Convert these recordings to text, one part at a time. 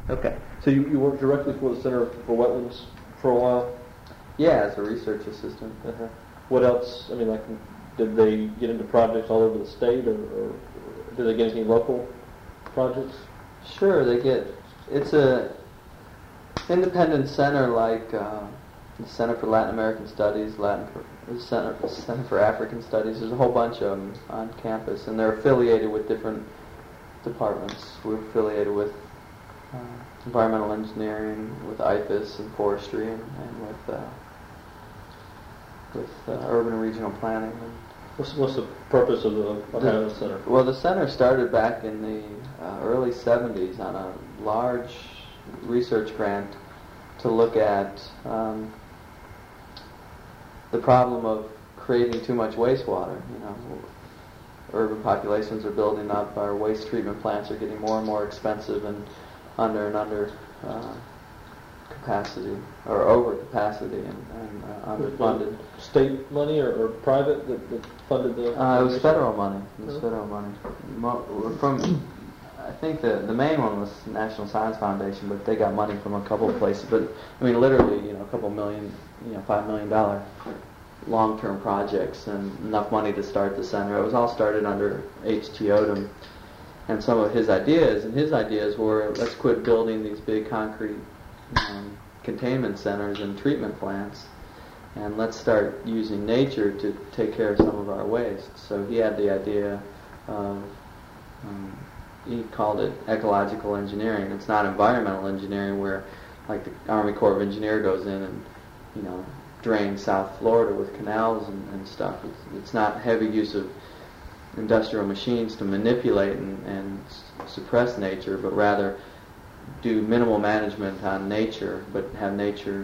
Okay. So you worked directly for the Center for Wetlands for a while? Yeah, as a research assistant. Uh-huh. What else? I mean, like, did they get into projects all over the state, or did they get any local projects? Sure, they get. It's a independent center like the Center for Latin American Studies, the Center for African Studies. There's a whole bunch of them on campus, and they're affiliated with different departments. We're affiliated with environmental engineering, with IFAS and forestry, and with urban and regional planning. What's the purpose of having the center? Well, the center started back in the early 70s on a large research grant to look at the problem of creating too much wastewater. You know, urban populations are building up, our waste treatment plants are getting more and more expensive and under capacity, or over capacity, and underfunded. State money or private that funded the? It was federal money. I think the main one was National Science Foundation, but they got money from a couple of places. But I mean, literally, a couple million, $5 million long-term projects, and enough money to start the center. It was all started under H.T. Odom, and some of his ideas. And his ideas were, let's quit building these big concrete containment centers and treatment plants, and let's start using nature to take care of some of our waste. So he had the idea of, he called it ecological engineering. It's not environmental engineering where, like, the Army Corps of Engineers goes in and, drains South Florida with canals and stuff. It's not heavy use of industrial machines to manipulate and suppress nature, but rather do minimal management on nature, but have nature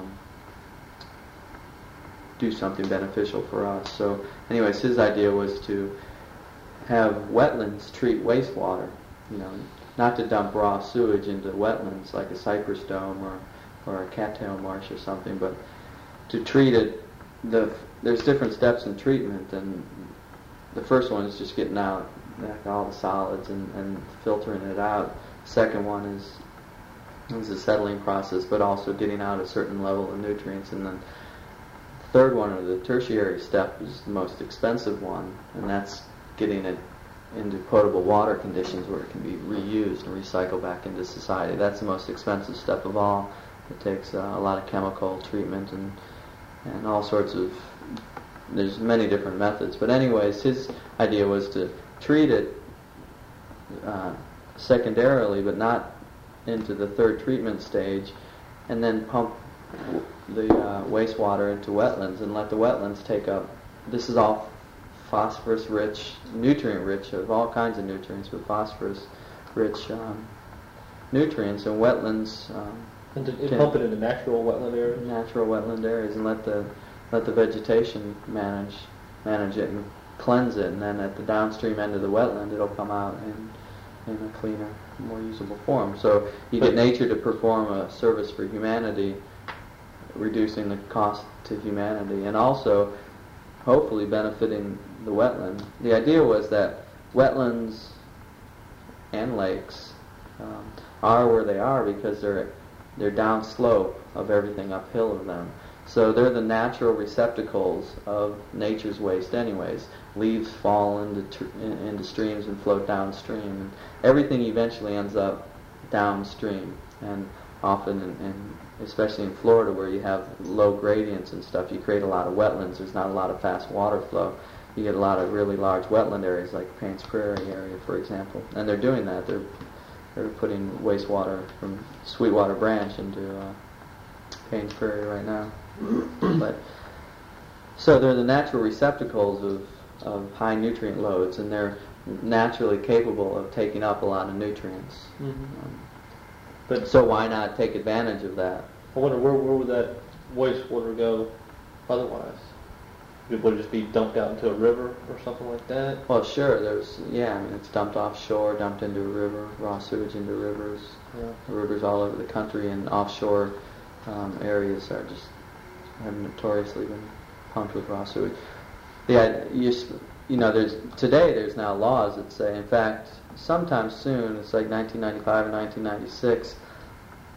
do something beneficial for us. So anyways, his idea was to have wetlands treat wastewater, not to dump raw sewage into wetlands like a cypress dome or a cattail marsh or something, but to treat it. There's different steps in treatment, and the first one is just getting out all the solids and filtering it out. Second one is a settling process, but also getting out a certain level of nutrients. And then the third one, or the tertiary step, is the most expensive one, and that's getting it into potable water conditions where it can be reused and recycled back into society. That's the most expensive step of all. It takes a lot of chemical treatment and all sorts of, there's many different methods. But anyways, his idea was to treat it secondarily, but not into the third treatment stage, and then pump the wastewater into wetlands and let the wetlands take up. This is all phosphorus-rich, nutrient-rich, of all kinds of nutrients, but phosphorus-rich nutrients, and wetlands. And to pump it into natural wetland areas. Natural wetland areas, and let the vegetation manage it and cleanse it, and then at the downstream end of the wetland, it'll come out in a cleaner, more usable form. So you get nature to perform a service for humanity, reducing the cost to humanity, and also hopefully benefiting the wetland. The idea was that wetlands and lakes are where they are because they're downslope of everything uphill of them. So they're the natural receptacles of nature's waste anyways. Leaves fall into streams and float downstream. And everything eventually ends up downstream. And often, especially in Florida where you have low gradients and stuff, you create a lot of wetlands. There's not a lot of fast water flow. You get a lot of really large wetland areas like Paynes Prairie area, for example. And they're doing that. They're putting wastewater from Sweetwater Branch into Paynes Prairie right now. But so they're the natural receptacles of high nutrient loads, and they're naturally capable of taking up a lot of nutrients. But so why not take advantage of that? I wonder where would that wastewater go otherwise? Would it just be dumped out into a river or something like that? Well, sure. It's dumped offshore, dumped into a river, raw sewage into rivers. Yeah. Rivers all over the country, and offshore areas have notoriously been pumped with raw sewage. There's now laws that say, in fact, sometime soon, it's like 1995 or 1996,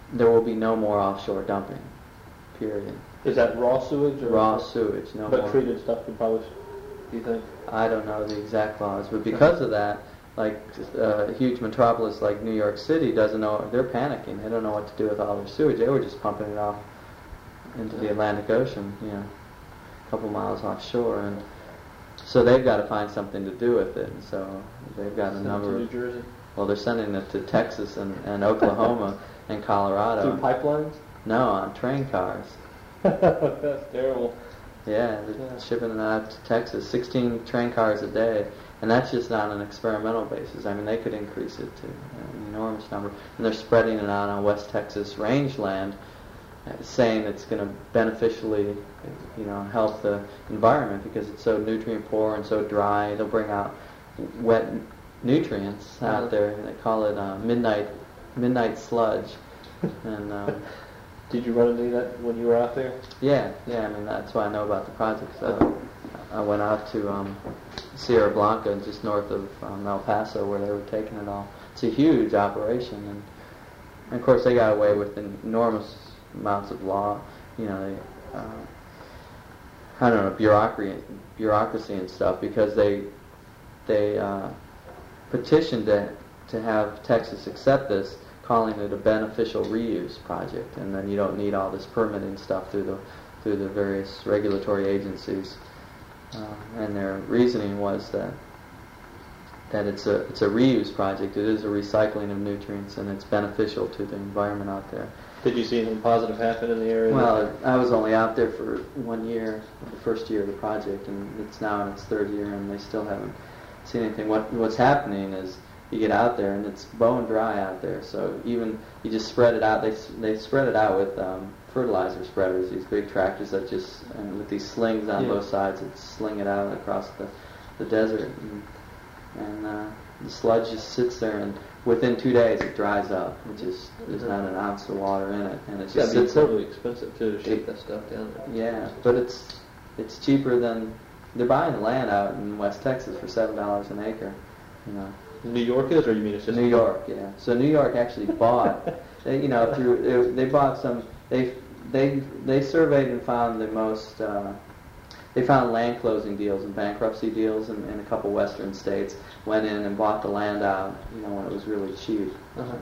there will be no more offshore dumping. Period. Is that raw sewage or Raw sewage, no but more. treated stuff could probably? Do you think? I don't know the exact laws, but because of that, like a huge metropolis like New York City doesn't know. They're panicking. They don't know what to do with all their sewage. They were just pumping it off into the Atlantic Ocean, a couple miles offshore, and so they've got to find something to do with it. And so they've got a number to of. New Jersey? Well, they're sending it to Texas and Oklahoma and Colorado. Through pipelines? No, on train cars. That's terrible. Yeah, they're shipping it out to Texas, 16 train cars a day, and that's just on an experimental basis. I mean, they could increase it to an enormous number, and they're spreading it out on West Texas rangeland, saying it's going to beneficially, help the environment because it's so nutrient poor and so dry. They'll bring out wet nutrients out there. They call it midnight sludge, and. Did you run into that when you were out there? Yeah. I mean, that's why I know about the project. I went out to Sierra Blanca, just north of El Paso, where they were taking it all. It's a huge operation, and of course they got away with enormous amounts of law. Bureaucracy and stuff, because they petitioned to have Texas accept this, calling it a beneficial reuse project, and then you don't need all this permitting stuff through the various regulatory agencies. And their reasoning was that it's a reuse project. It is a recycling of nutrients, and it's beneficial to the environment out there. Did you see anything positive happen in the area? Well, I was only out there for 1 year, the first year of the project, and it's now in its third year, and they still haven't seen anything. What's happening is, you get out there and it's bone dry out there, so even you just spread it out. They spread it out with fertilizer spreaders, these big tractors that and with these slings on both sides that sling it out across the desert, and the sludge just sits there, and within 2 days it dries up. There's not an ounce of water in it, and it just sits there. It's incredibly expensive too to ship that stuff down there. Yeah, but it's cheaper than they're buying the land out in West Texas for $7 an acre, New York is, or you mean it's just New York? Yeah. So New York actually bought. They bought some. They surveyed and found the most. They found land closing deals and bankruptcy deals in a couple western states. Went in and bought the land out, when it was really cheap. Uh-huh.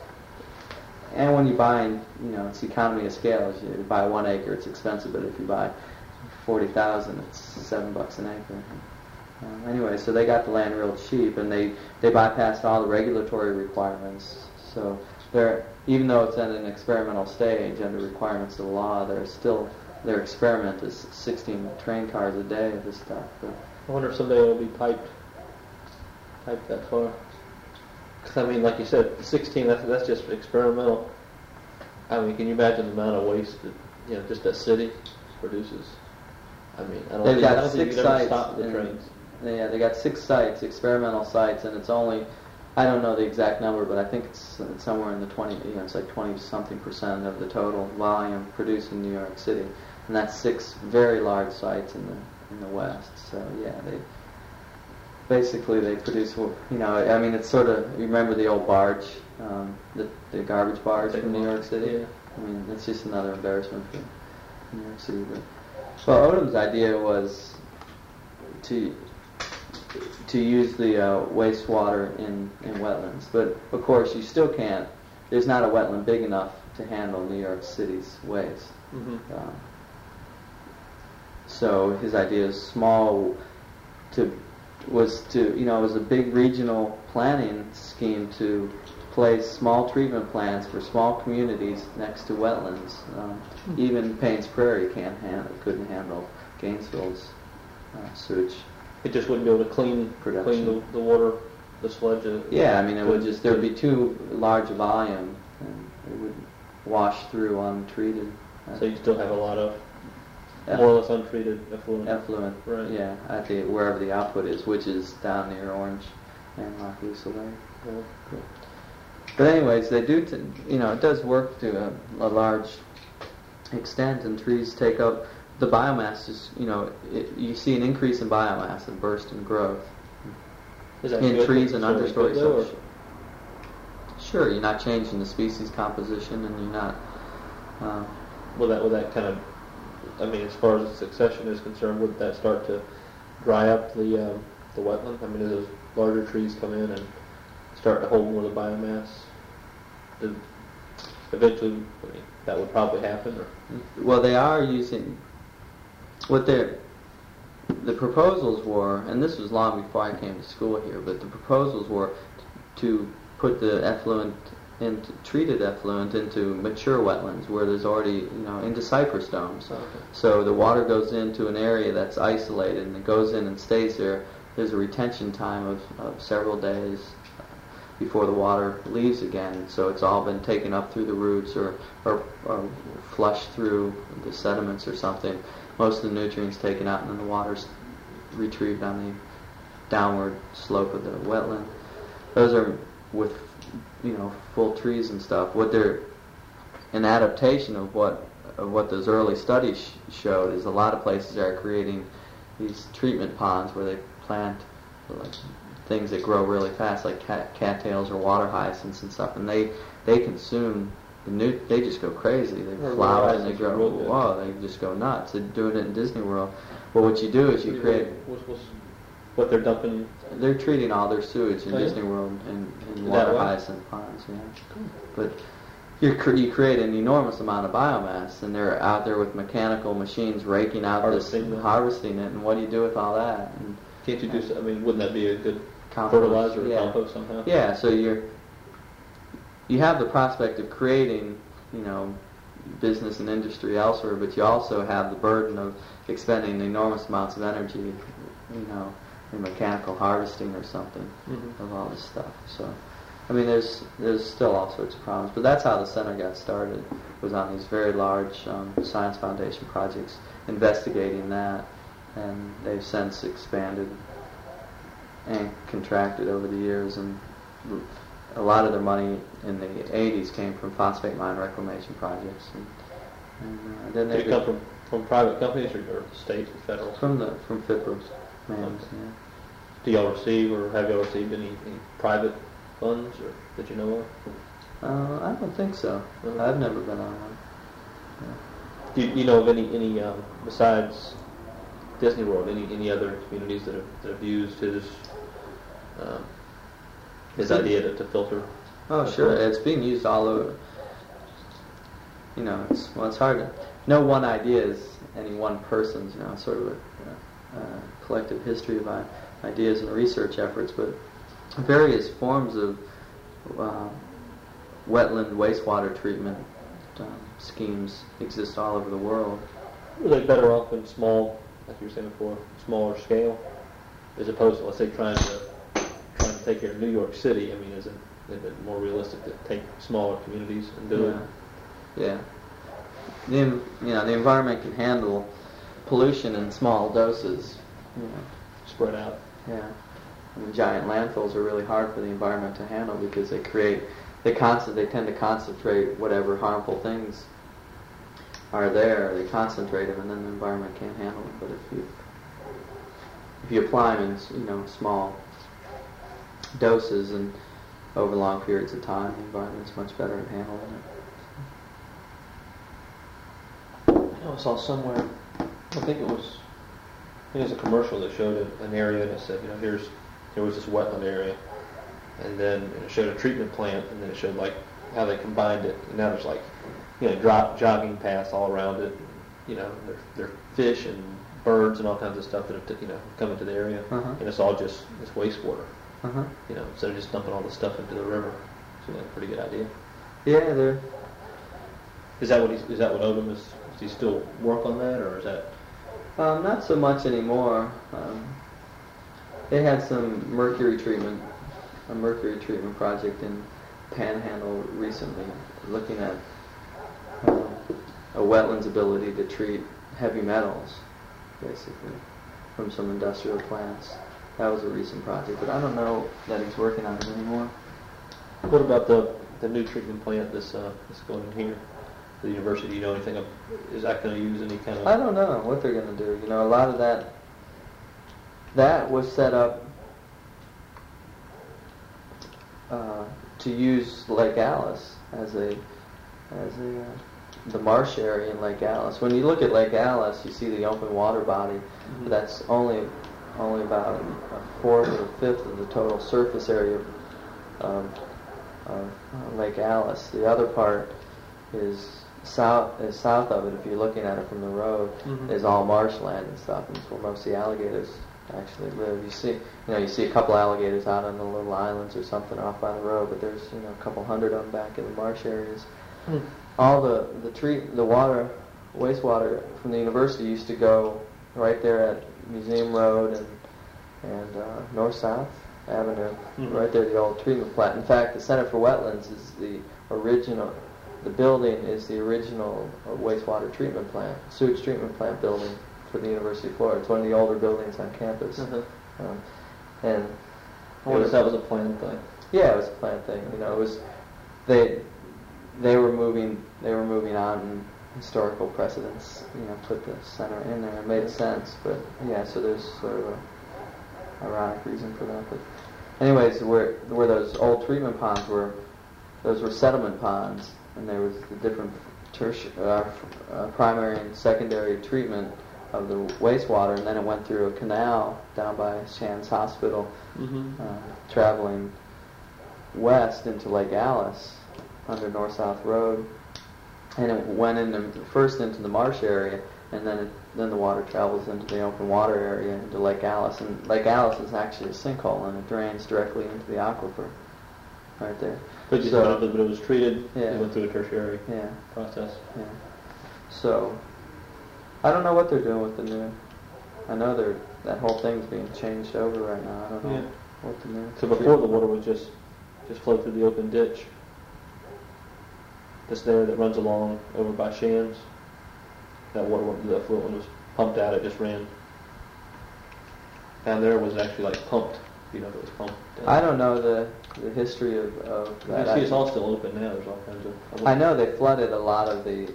And when you buy, it's economy of scale. If you buy 1 acre, it's expensive, but if you buy 40,000, it's $7 an acre. Anyway, so they got the land real cheap, and they bypassed all the regulatory requirements. So even though it's at an experimental stage under requirements of the law, their experiment is 16 train cars a day of this stuff. But I wonder if someday it'll be piped that far. Because I mean, like you said, 16. That's just experimental. I mean, can you imagine the amount of waste that just that city produces? I mean, I don't think you can ever stop the trains. Yeah, they got 6 sites, experimental sites, and it's only, I don't know the exact number, but I think it's somewhere in the 20, it's like 20-something% of the total volume produced in New York City, and that's 6 very large sites in the West. So yeah, they produce, I mean, it's sort of, you remember the old barge, the garbage barge from New York City? Yeah. I mean, it's just another embarrassment for New York City. Well, Odom's idea was to use the wastewater in wetlands, but of course you still can't. There's not a wetland big enough to handle New York City's waste. Mm-hmm. So his idea is was a big regional planning scheme to place small treatment plants for small communities next to wetlands. Even Payne's Prairie couldn't handle Gainesville's sewage. It just wouldn't be able to clean the water, the sludge. Yeah, I mean, there'd be too large a volume, and it would wash through untreated. So you still have a lot of more or less untreated effluent. Effluent, right? Yeah, wherever the output is, which is down near Orange and Lackawanna Lake. Yeah, cool. But anyways, they do. It does work to a large extent, and trees take up. The biomass is, you see an increase in biomass, a burst in growth Is that in good? trees and Is that understory good, though, stuff. Sure, you're not changing the species composition, and you're not. Will that kind of, I mean, as far as succession is concerned, would that start to dry up the wetland? I mean, do those larger trees come in and start to hold more of the biomass? Eventually, I mean, that would probably happen. Or? Well, they are using what the proposals were, and this was long before I came to school here, but the proposals were to put the effluent treated effluent into mature wetlands where there's already, into cypress domes. Okay. So the water goes into an area that's isolated and it goes in and stays there. There's a retention time of several days before the water leaves again. So it's all been taken up through the roots or flushed through the sediments or something. Most of the nutrients taken out and then the water's retrieved on the downward slope of the wetland. Those are with full trees and stuff. What they're an adaptation of what those early studies showed is a lot of places are creating these treatment ponds where they plant like things that grow really fast, like cattails or water hyacinths and stuff, and they consume they just go crazy. They flower and they grow. Whoa, they just go nuts. They're doing it in Disney World. Well, what you do is you create. What they're dumping? They're treating all their sewage in Disney World in water hyacinth ponds. Yeah. Cool. But you create an enormous amount of biomass, and they're out there with mechanical machines raking out harvesting it. And what do you do with all that? And can't you do? I mean, wouldn't that be a good fertilizer or compost somehow? Yeah. So you have the prospect of creating, business and industry elsewhere, but you also have the burden of expending enormous amounts of energy, in mechanical harvesting or something of all this stuff. So, I mean, there's still all sorts of problems, but that's how the center got started. Was on these very large Science Foundation projects investigating that, and they've since expanded and contracted over the years, and a lot of their money in the 80s came from phosphate mine reclamation projects. And then Did it come from private companies or state and federal? From FIPRA. Okay. Yeah. Do y'all receive or have y'all received any private funds or that you know of? I don't think so. I've never been on one. Yeah. Do you know of any besides Disney World, any other communities that have used his idea to filter? Oh, sure. It's being used all over. It's hard to. No one idea is any one person's, sort of a collective history of ideas and research efforts, but various forms of wetland wastewater treatment schemes exist all over the world. Are they better off in small, like you were saying before, smaller scale, as opposed to, let's say, trying to take care of New York City? I mean, is it more realistic to take smaller communities and do it? Yeah. The environment can handle pollution in small doses. Spread out. Yeah. And giant landfills are really hard for the environment to handle because they tend to concentrate whatever harmful things are there. They concentrate them, and then the environment can't handle them. But if you apply them in small doses and over long periods of time, the environment's much better at handling it. I saw somewhere. I think it was a commercial that showed an area and it said, there was this wetland area, and then it showed a treatment plant, and then it showed like how they combined it, and now there's like jogging paths all around it. There are fish and birds and all kinds of stuff that have come into the area, and it's all just wastewater. Instead of just dumping all the stuff into the river. Seems like a pretty good idea. Yeah, there. Is that what Odom is? Does he still work on that, or is that? Not so much anymore. They had some mercury treatment project in Panhandle recently, looking at a wetland's ability to treat heavy metals, basically, from some industrial plants. That was a recent project, but I don't know that he's working on it anymore. What about the new treatment plant that's going in here? The university, do you know anything of? Is that going to use any kind of? I don't know what they're going to do. A lot of that was set up to use Lake Alice as the marsh area in Lake Alice. When you look at Lake Alice, you see the open water body. Mm-hmm. That's only about a fourth or a fifth of the total surface area of Lake Alice. The other part is south of it. If you're looking at it from the road, Mm-hmm. is all marshland and stuff, and it's where most of the alligators actually live. You see a couple alligators out on the little islands or something off by the road, but there's a couple hundred of them back in the marsh areas. Mm. All the wastewater from the university used to go right there at Museum Road and North-South Avenue, Mm-hmm. right there, the old treatment plant. In fact, the Center for Wetlands is the building is the original wastewater treatment plant, sewage treatment plant building for the University of Florida. It's one of the older buildings on campus. Mm-hmm. And I wonder if that was a planned thing. yeah, it was a planned thing. It was they were moving on in historical precedents. Put the center in there. It made sense, but yeah. So there's sort of a ironic reason for that. But anyways, where those old treatment ponds were, those were settlement ponds, and there was the different primary and secondary treatment of the wastewater, and then it went through a canal down by Shands Hospital, Mm-hmm. Traveling west into Lake Alice under North-South Road, and it went first into the marsh area, and then the water travels into the open water area into Lake Alice, and Lake Alice is actually a sinkhole, and it drains directly into the aquifer right there. But it was treated. Yeah. It went through a tertiary Yeah. process. Yeah. So, I don't know what they're doing with the new. I know that whole thing's being changed over right now. I don't know what the new. So before the water would just flow through the open ditch that's there that runs along over by Shands. That water, the effluent was pumped out. It just ran. And there was actually like pumped. It was pumped. I don't know the history of that. You see, it's all still open now. There's all kinds of. I know they flooded a lot of the.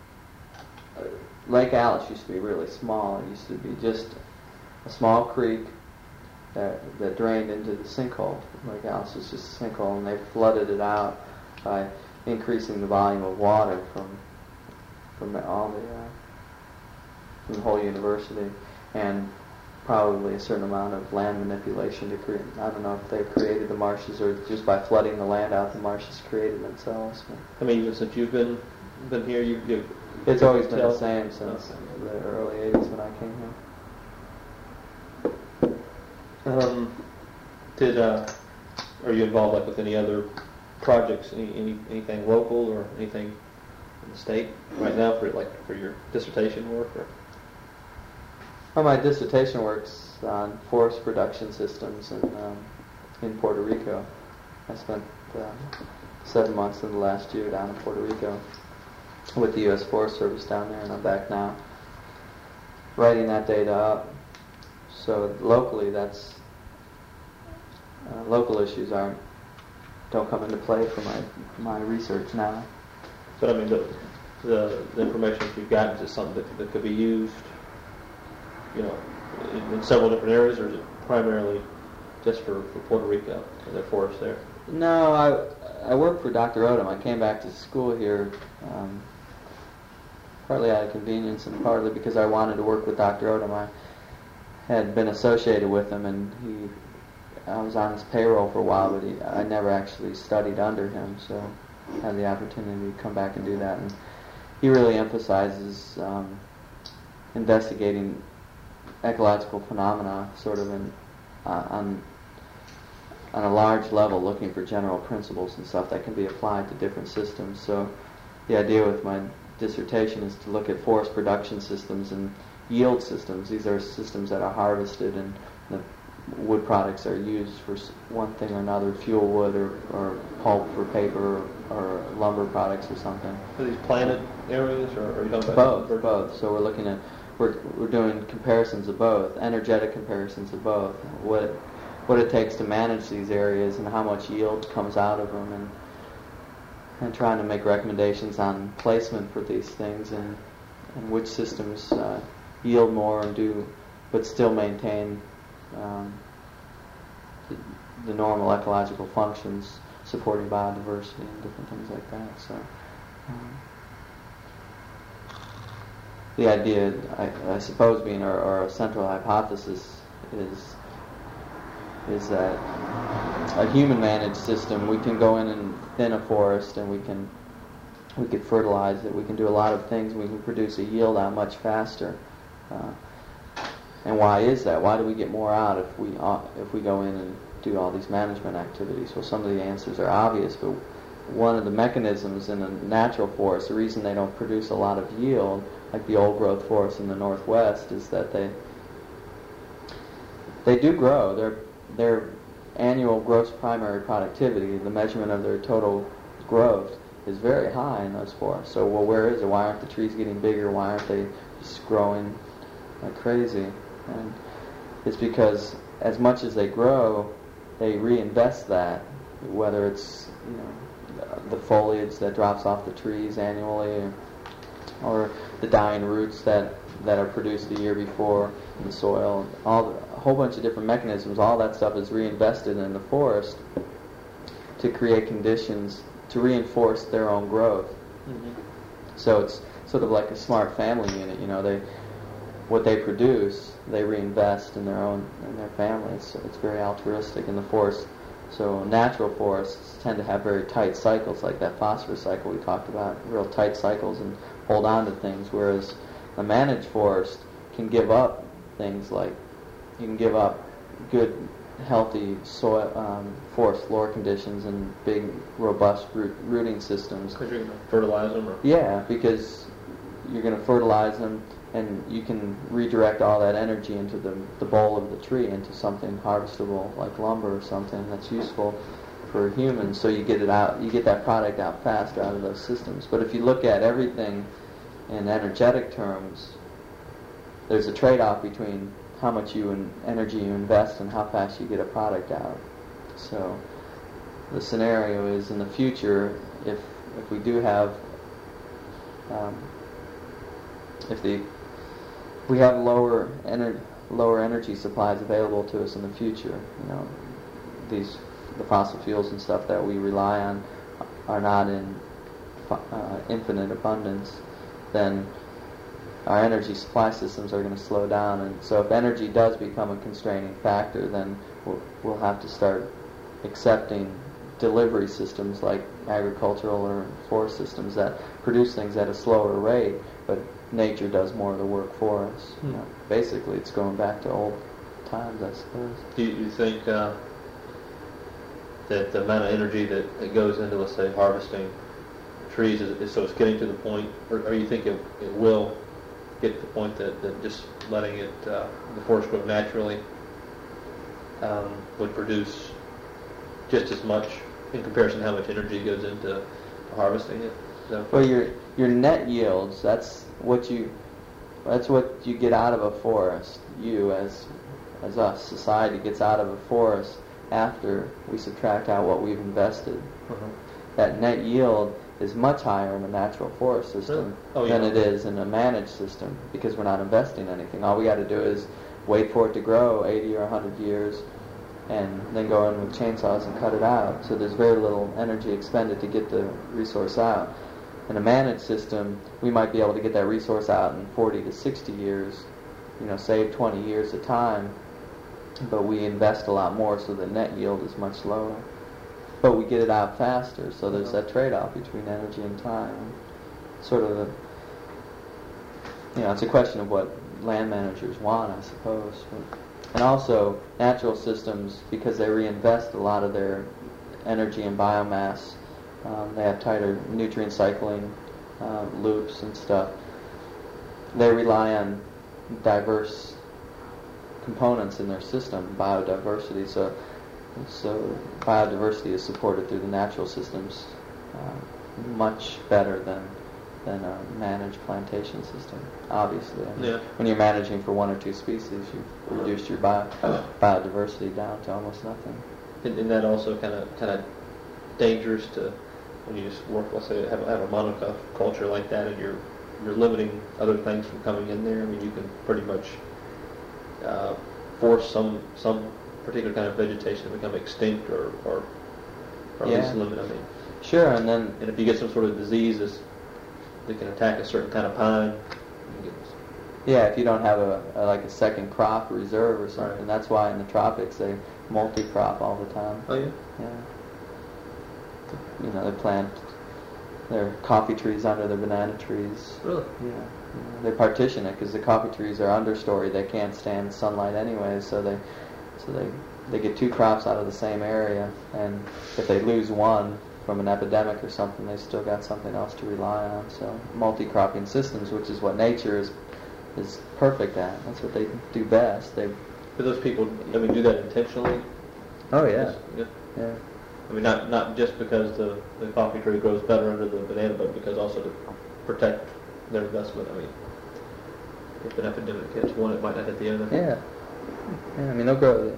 Lake Alice used to be really small. It used to be just a small creek that drained into the sinkhole. Lake Alice was just a sinkhole, and they flooded it out by increasing the volume of water from the whole university, and probably a certain amount of land manipulation to create. I don't know if they created the marshes or just by flooding the land out, the marshes created themselves. I mean, even since you've been here, you it's always been the same since the early 80s when I came here. Are you involved with any other projects, anything local or anything in the state right now for your dissertation work? Or? Well, my dissertation work's on forest production systems in Puerto Rico. I spent 7 months in the last year down in Puerto Rico with the U.S. Forest Service down there, and I'm back now writing that data up. So locally, local issues don't come into play for my research now. But I mean, the information that you've gotten is something that could be used, in several different areas, or is it primarily just for Puerto Rico and their forests there? No, I work for Dr. Odom. I came back to school here partly out of convenience and partly because I wanted to work with Dr. Odom. I had been associated with him, and I was on his payroll for a while, but I never actually studied under him, so I had the opportunity to come back and do that. And he really emphasizes investigating ecological phenomena sort of on a large level, looking for general principles and stuff that can be applied to different systems. So the idea with my dissertation is to look at forest production systems and yield systems. These are systems that are harvested and the wood products are used for one thing or another, fuel wood or pulp for paper or lumber products or something. Are these planted areas, or are you talking about both? So we're looking at we're doing comparisons of both, energetic comparisons of both, what it takes to manage these areas and how much yield comes out of them, and trying to make recommendations on placement for these things and which systems yield more but still maintain the normal ecological functions. supporting biodiversity and different things like that. So the idea, I suppose, being our central hypothesis is that a human managed system, we can go in and thin a forest, and we could fertilize it. We can do a lot of things. We can produce a yield out much faster. And why is that? Why do we get more out if we go in and do all these management activities? Well, some of the answers are obvious, but one of the mechanisms in a natural forest, the reason they don't produce a lot of yield, like the old growth forests in the Northwest, is that they do grow. Their annual gross primary productivity, the measurement of their total growth, is very high in those forests. So, well, where is it? Why aren't the trees getting bigger? Why aren't they just growing like crazy? And it's because as much as they grow, they reinvest that, whether it's the foliage that drops off the trees annually, or the dying roots that are produced the year before in the soil. A whole bunch of different mechanisms. All that stuff is reinvested in the forest to create conditions to reinforce their own growth. Mm-hmm. So it's sort of like a smart family unit. What they produce, they reinvest in their families. So it's very altruistic in the forest. So natural forests tend to have very tight cycles, like that phosphorus cycle we talked about, real tight cycles, and hold on to things. Whereas a managed forest can give up things like, you can give up good, healthy soil, forest floor conditions and big, robust rooting systems. Because you're going to fertilize them? Yeah, because you're going to fertilize them, and you can redirect all that energy into the bowl of the tree, into something harvestable like lumber or something that's useful for humans. So you get it out, you get that product out faster out of those systems. But if you look at everything in energetic terms, there's a trade-off between how much energy you invest and how fast you get a product out. So the scenario is, in the future, if we do have we have lower energy supplies available to us in the future, the fossil fuels and stuff that we rely on are not in infinite abundance, then our energy supply systems are going to slow down. And so if energy does become a constraining factor, then we'll have to start accepting delivery systems like agricultural or forest systems that produce things at a slower rate, but nature does more of the work for us. Basically, it's going back to old times, I suppose. Do you think that the amount of energy that goes into, let's say, harvesting trees so it's getting to the point, or you think it will get to the point that just letting the forest grow naturally would produce just as much in comparison to how much energy goes into harvesting it? Well, your net yields, that's what you get out of a forest. You as us, society, gets out of a forest after we subtract out what we've invested. Uh-huh. That net yield is much higher in a natural forest system than it is in a managed system, because we're not investing anything. All we got to do is wait for it to grow 80 or 100 years, and then go in with chainsaws and cut it out. So there's very little energy expended to get the resource out. In a managed system, we might be able to get that resource out in 40 to 60 years, save 20 years of time, but we invest a lot more, so the net yield is much lower. But we get it out faster, so there's that trade-off between energy and time. Sort of it's a question of what land managers want, I suppose. And also, natural systems, because they reinvest a lot of their energy and biomass, they have tighter nutrient cycling loops and stuff. They rely on diverse components in their system, biodiversity. So biodiversity is supported through the natural systems much better than a managed plantation system, obviously. When you're managing for one or two species, you've reduced your biodiversity down to almost nothing. Isn't that also kind of dangerous to, when you just work, let's say, have a monoculture like that, and you're limiting other things from coming in there? I mean, you can pretty much force some particular kind of vegetation to become extinct, or or at least limit. I mean, Sure, and then and if you get some sort of diseases that can attack a certain kind of pine, you get if you don't have like a second crop reserve or something, Right. that's why in the tropics they multi-crop all the time. oh yeah, Yeah. They plant their coffee trees under their banana trees. really. Yeah. They partition it because the coffee trees are understory. They can't stand sunlight anyway, so they get two crops out of the same area, and if they lose one from an epidemic or something, they still got something else to rely on. So multi-cropping systems, which is what nature is perfect at. That's what they do best. Do those people, I mean, do that intentionally? Oh yeah. Yeah. Yeah. I mean, not just because the coffee tree grows better under the banana, but because also to protect their investment. I mean, if an epidemic hits one, it might not hit the other. Yeah. Yeah. I mean, they'll grow.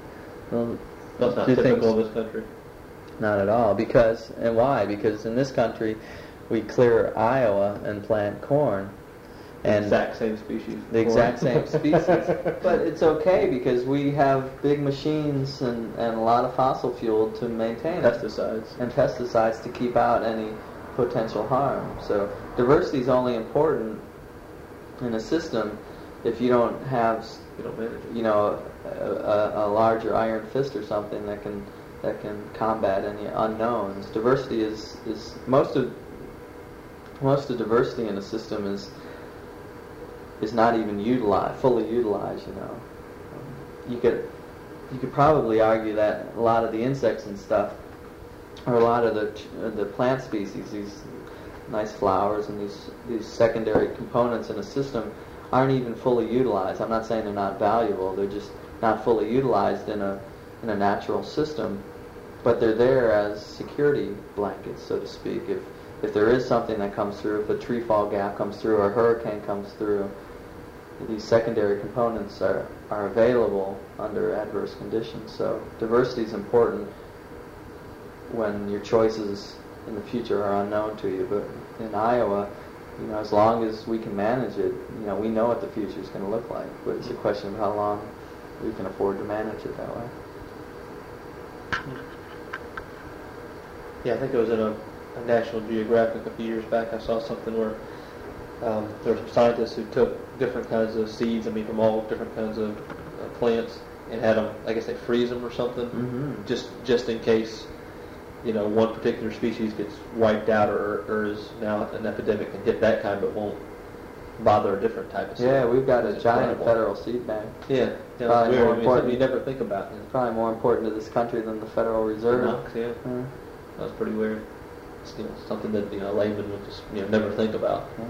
That's not do typical things- of this country. Not at all. Why? Because in this country, we clear Iowa and plant corn. The exact same species. The exact same species. But it's okay because we have big machines and a lot of fossil fuel to maintain it. Pesticides. And pesticides to keep out any potential harm. So diversity is only important in a system if you don't have, You don't manage it. a larger iron fist or something that can combat any unknowns. Diversity is most of diversity in a system is not even fully utilized. You could probably argue that a lot of the insects and stuff, or a lot of the plant species, these nice flowers and these secondary components in a system, aren't even fully utilized. I'm not saying they're not valuable; they're just not fully utilized in a natural system. But they're there as security blankets, so to speak. If there is something that comes through, if a tree fall gap comes through, or a hurricane comes through, these secondary components are available under adverse conditions. So diversity is important when your choices in the future are unknown to you. But in Iowa, as long as we can manage it, we know what the future is going to look like. But it's a question of how long we can afford to manage it that way. Yeah, I think it was in a National Geographic a few years back. I saw something where there were some scientists who took different kinds of seeds, from all different kinds of plants, and had them, I guess they freeze them or something, just in case, one particular species gets wiped out or is now an epidemic and hit that kind, but won't bother a different type of seed. Yeah, we've got a It's giant incredible. federal seed bank. Yeah, Probably it's weird. more Something important. you never think about. It's probably more important to this country than the Federal Reserve. Knox, yeah. That's pretty weird. It's, something that a layman would just never think about. Yeah.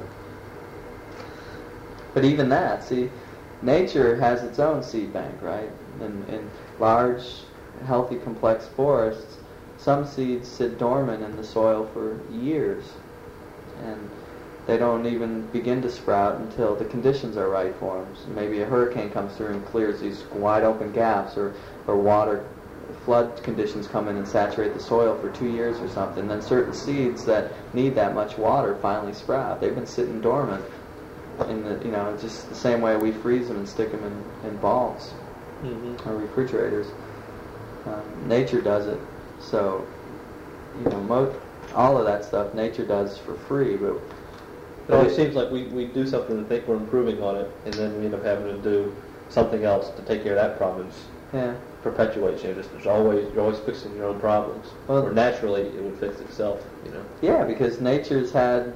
But even that, see, nature has its own seed bank, right? In large, healthy, complex forests, some seeds sit dormant in the soil for years, and they don't even begin to sprout until the conditions are right for them. So maybe a hurricane comes through and clears these wide open gaps, or water flood conditions come in and saturate the soil for 2 years or something. Then certain seeds that need that much water finally sprout. They've been sitting dormant in the just the same way we freeze them and stick them in vaults or refrigerators. Nature does it. So all of that stuff nature does for free, but It always seems like we do something and think we're improving on it, and then we end up having to do something else to take care of that problem. yeah. Perpetuates you're always fixing your own problems. Well, or naturally it would fix itself. Yeah, because nature's had,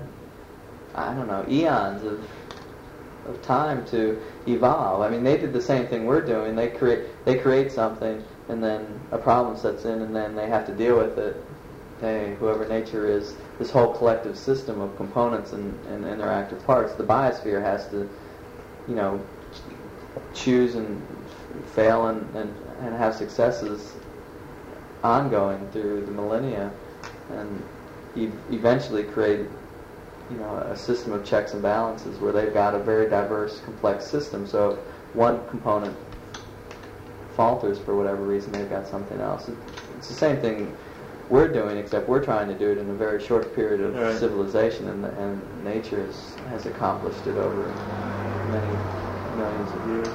eons of time to evolve. They did the same thing we're doing. They create something, and then a problem sets in, and then they have to deal with it. Whoever nature is, this whole collective system of components and interactive parts, the biosphere has to, choose and fail and have successes ongoing through the millennia, and eventually create a system of checks and balances where they've got a very diverse, complex system. So if one component falters for whatever reason, they've got something else. It's the same thing we're doing, except we're trying to do it in a very short period of Right. civilization, and nature has accomplished it over many millions of years.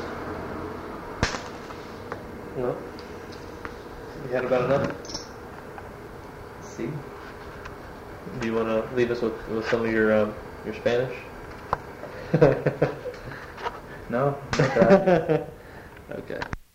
Well, we had about enough. see. Do you want to leave us with some of your Spanish? No. Not that. Okay.